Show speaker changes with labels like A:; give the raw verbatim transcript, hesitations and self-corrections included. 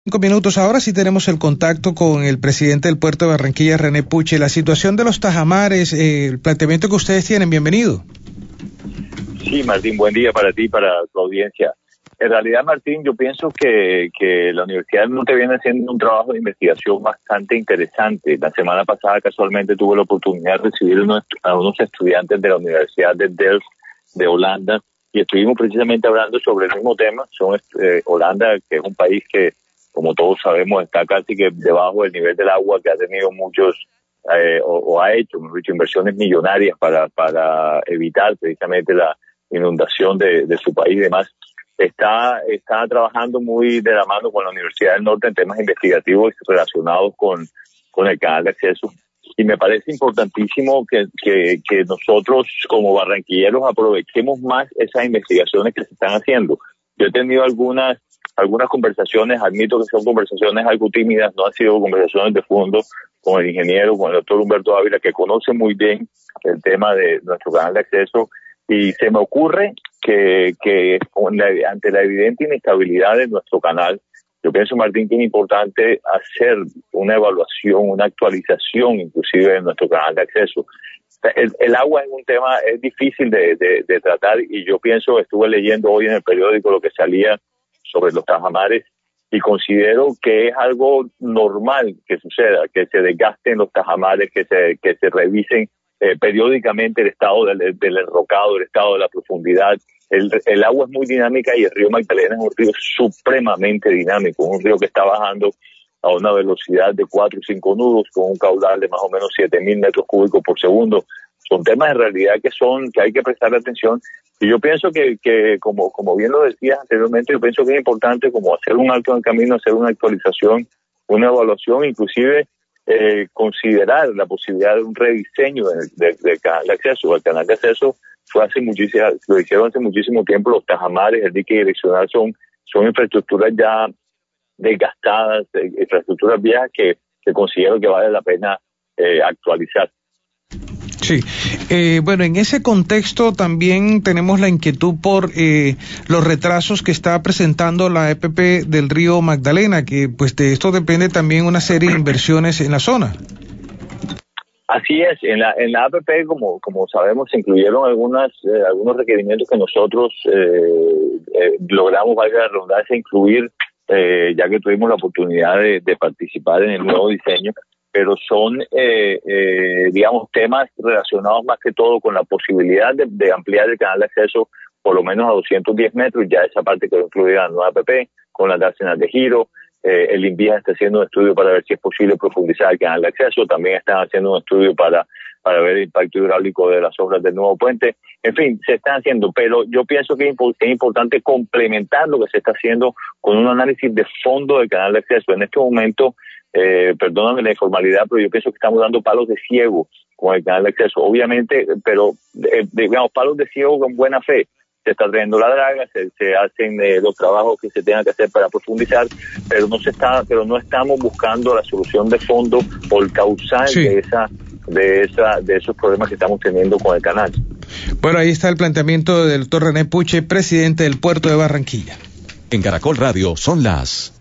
A: Cinco minutos. Ahora sí tenemos el contacto con el presidente del puerto de Barranquilla, René Puche. La situación de los tajamares, eh, el planteamiento que ustedes tienen, bienvenido.
B: Sí, Martín, buen día para ti y para tu audiencia. En realidad, Martín, yo pienso que, que la Universidad del Norte viene haciendo un trabajo de investigación bastante interesante. La semana pasada, casualmente, tuve la oportunidad de recibir unos, a unos estudiantes de la Universidad de Delft de Holanda y estuvimos precisamente hablando sobre el mismo tema. Son eh, Holanda, que es un país que, como todos sabemos, está casi que debajo del nivel del agua, que ha tenido muchos, eh, o, o ha hecho, mejor dicho, inversiones millonarias para, para evitar precisamente la inundación de, de su país y demás. Está, está trabajando muy de la mano con la Universidad del Norte en temas investigativos relacionados con, con el canal de acceso. Y me parece importantísimo que, que, que nosotros como barranquilleros aprovechemos más esas investigaciones que se están haciendo. Yo he tenido algunas algunas conversaciones, admito que son conversaciones algo tímidas, no han sido conversaciones de fondo con el ingeniero, con el doctor Humberto Ávila, que conoce muy bien el tema de nuestro canal de acceso, y se me ocurre que, que ante la evidente inestabilidad de nuestro canal, yo pienso, Martín, que es importante hacer una evaluación, una actualización inclusive de nuestro canal de acceso. El, el agua es un tema, es difícil de, de, de tratar, y yo pienso, estuve leyendo hoy en el periódico lo que salía sobre los tajamares, y considero que es algo normal que suceda, que se desgasten los tajamares, que se que se revisen eh, periódicamente el estado del, del enrocado, el estado de la profundidad. El, el agua es muy dinámica y el río Magdalena es un río supremamente dinámico, un río que está bajando a una velocidad de cuatro o cinco nudos con un caudal de más o menos siete mil metros cúbicos por segundo. Son temas en realidad que son que hay que prestarle atención. Y yo pienso que, que como, como bien lo decías anteriormente, yo pienso que es importante como hacer un alto en el camino, hacer una actualización, una evaluación, inclusive eh, considerar la posibilidad de un rediseño del, del, del canal de acceso. El canal de acceso fue hace muchísimo, lo hicieron hace muchísimo tiempo. Los tajamares, el dique direccional son, son infraestructuras ya desgastadas, infraestructuras viejas que, que considero que vale la pena eh, actualizar.
A: Sí, eh, bueno, en ese contexto también tenemos la inquietud por eh, los retrasos que está presentando la E P P del río Magdalena, que pues de esto depende también una serie de inversiones en la zona.
B: Así es, en la en la A P P, como como sabemos, se incluyeron algunas eh, algunos requerimientos que nosotros eh, eh, logramos, valga la redundancia, incluir, eh, ya que tuvimos la oportunidad de, de participar en el nuevo diseño. Pero son, eh, eh, digamos, temas relacionados más que todo con la posibilidad de, de ampliar el canal de acceso por lo menos a doscientos diez metros, ya esa parte quedó incluida en la nueva A P P, con las dársenas de giro. Eh, el INVIA está haciendo un estudio para ver si es posible profundizar el canal de acceso, también están haciendo un estudio para, para ver el impacto hidráulico de las obras del nuevo puente. En fin, se están haciendo, pero yo pienso que es, impo- es importante complementar lo que se está haciendo con un análisis de fondo del canal de acceso. En este momento, Eh, perdóname la informalidad, pero yo pienso que estamos dando palos de ciego con el canal de acceso, obviamente, pero eh, digamos, palos de ciego con buena fe. Se está trayendo la draga, se, se hacen eh, los trabajos que se tengan que hacer para profundizar, pero no se está, pero no estamos buscando la solución de fondo o el causal sí. de esa, de esa, de esos problemas que estamos teniendo con el canal.
A: Bueno, ahí está el planteamiento del doctor René Puche, presidente del puerto de Barranquilla.
C: En Caracol Radio son las